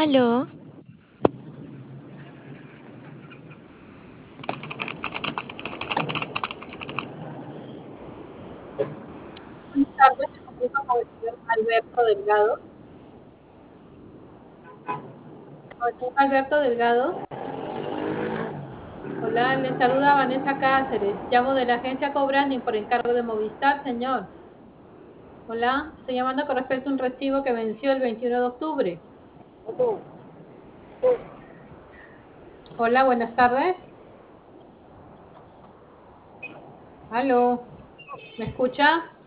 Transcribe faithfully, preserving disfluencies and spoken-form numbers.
Aló, Buenas tardes, me comunico con el señor Alberto Delgado. Con el señor Alberto Delgado. Hola, le saluda Vanessa Cáceres. Llamo de la agencia Cobranding por encargo de Movistar, señor. Hola, estoy llamando con respecto a un recibo que venció el veintiuno de octubre. Hola, buenas tardes. Aló, ¿me escucha?